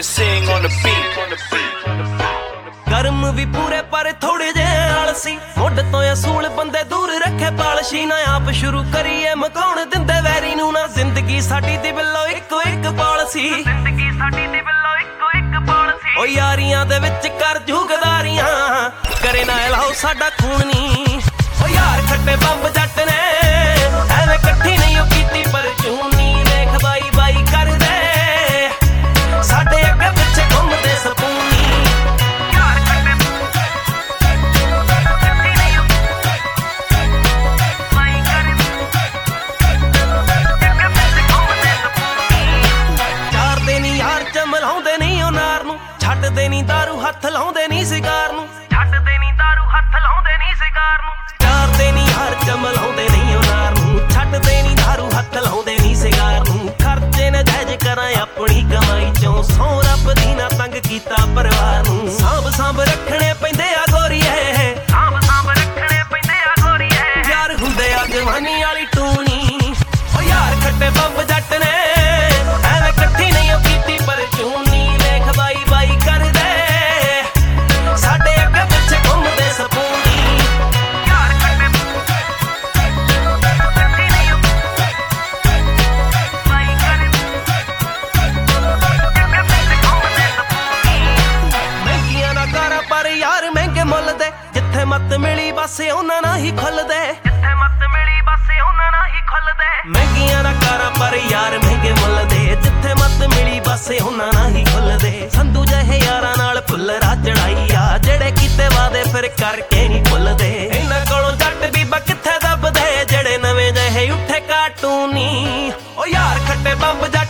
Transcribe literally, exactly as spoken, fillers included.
sing on the beat. ਕਰਮ ਵੀ ਪੂਰੇ ਪਰ ਥੋੜੇ ਜਿਹੇ ਆਲਸੀ ਮੁੱਢ ਤੋਂ ਅਸੂਲ ਬੰਦੇ ਦੂਰ ਰੱਖੇ ਪਾਲਸ਼ੀ ਨਾ ਆਪ ਸ਼ੁਰੂ ਕਰੀਏ ਮਕਾਉਣ ਦਿੰਦੇ ਵੈਰੀ ਨੂੰ ਨਾ ਜ਼ਿੰਦਗੀ ਸਾਡੀ ਦੀ ਬਿੱਲੋ ਇੱਕੋ ਇੱਕ ਪਾਲਸੀ ਜ਼ਿੰਦਗੀ ਸਾਡੀ ਦੀ ਬਿੱਲੋ ਇੱਕੋ ਇੱਕ ਪਾਲਸੀ ਓ ਯਾਰੀਆਂ ਦੇ ਵਿੱਚ ਕਰ ਝੂਗਦਾਰੀਆਂ ਕਰੇ ਨਾ ਲਾਓ ਸਾਡਾ ਖੂਨ ਨੀ ਓ ਯਾਰ ਖੱਟੇ ਬੰਬ ਜੱਟ ਨੇ ਐਵੇਂ ਇਕੱਠੀ ਨਹੀਂ ਉਹ ਕੀਤੀ ਪਰ ਚੂਨੀ ਦੇਖ ਬਾਈ ਬਾਈ ਕਰਦੇ ਸਾਡੇ ਅੱਗੇ ਪਿੱਛੇ ਘੁੰਮਦੇ ਸਪੂਨੀ ਮਲਾਉਂਦੇ ਨਹੀਂ ਉਹ ਨਾਰ ਨੂੰ ਛੱਡਦੇ ਨਹੀਂ ਦਾਰੂ ਹੱਥ ਲਾਉਂਦੇ ਨਹੀਂ ਸਿਗਾਰ ਨੂੰ ਛੱਡਦੇ ਨਹੀਂ ਦਾਰੂ ਹੱਥ ਲਾਉਂਦੇ ਨਹੀਂ ਸਿਗਾਰ ਨੂੰ ਚਾਰਦੇ ਨਹੀਂ ਹਰ ਚਮਲਾਉਂਦੇ ਨਹੀਂ ਉਹ ਨਾਰ ਨੂੰ ਛੱਡਦੇ ਨਹੀਂ ਦਾਰੂ ਹੱਥ ਲਾਉਂਦੇ ਨਹੀਂ ਸਿਗਾਰ ਨੂੰ ਖਰਚੇ ਨਾ ਜਾਇਜ਼ ਕਰਾਂ ਆਪਣੀ ਕਮਾਈ ਚੋਂ ਸੌ ਰੱਬ ਦੀ ਨਾ ਤੰਗ ਕੀਤਾ ਪਰਿਵਾਰ ਨੂੰ ਸਾਂਭ ਸਾਂਭ ਰੱਖਣੇ ਪੈਂਦੇ ਆ ਗੋਰੀਏ ਸਾਂਭ ਸਾਂਭ ਰੱਖਣੇ ਪੈਂਦੇ ਆ ਗੋਰੀਏ ਯਾਰ ਹੁੰਦੇ ਆ ਜਵਾਨੀ ਵਾਲੀ ਟੂਣੀ ਓ ਯਾਰ ਖੱਟੇ ਬੰਬ ਜੱਟ ਨੇ ਐਵੇਂ ਇਕੱਠੀ ਨਹੀਂ ਉਹ ਕੀਤੀ ਪਰ ਚੂਨੀ ਵੇਖ ਬਾਈ ਬਾਈ ਕਰਦੇ ਸਾਡੇ ਅੱਗੇ ਪਿੱਛੇ ਘੁੰਮਦੇ ਸਪੂਨੀ ਯਾਰ ਖੱਟੇ ਇਕੱਠੀ ਨਹੀਂ ਉਹ ਬਾਈ ਕਰਦੇ ਅੱਗੇ ਪਿੱਛੇ ਘੁੰਮਦੇ ਸਪੂਨੀ ਮਹਿੰਗੀਆਂ ਨਾ ਕਰਾਂ ਪਰ ਯਾਰ ਮਹਿੰਗੇ ਮੁੱਲ ਦੇ ਜਿੱਥੇ ਮੱਤ ਮਿਲੀ ਬਸ ਉਹਨਾਂ ਨਾਲ ਹੀ ਖੁੱਲਦੇ ਜਿੱਥੇ ਮੱਤ ਮਿਲੀ ਬਸ ਉਹਨਾਂ ਨਾਲ ਹੀ ਖੁੱਲਦੇ ਮਹਿੰਗੀਆਂ ਨਾ ਕਰਾਂ ਪਰ ਯਾਰ ਮਹਿੰਗੇ ਮੁੱਲ ਦੇ ਜਿੱਥੇ ਮੱਤ ਮਿਲੀ ਬਸ ਉਹਨਾਂ ਨਾਲ ਹੀ ਖੁੱਲਦੇ ਸੰਧੂ ਜਿਹੇ ਯਾਰਾਂ ਨਾਲ ਫੁੱਲਰਾ ਚੜਾਈ ਆ ਜਿਹੜੇ ਕੀਤੇ ਵਾਦੇ ਫਿਰ ਕਰਕੇ ਨਹੀਂ ਭੁੱਲਦੇ ਇਹਨਾਂ ਕੋਲੋਂ ਜੱਟ ਬੀਬਾ ਕਿੱਥੇ ਦੱਬਦੇ ਜਿਹੜੇ ਨਵੇਂ ਜਿਹੇ ਉੱਠੇ ਕਾਰਟੂਨੀ ਓ ਯਾਰ ਖੱਟੇ ਬੰਬ ਜੱਟ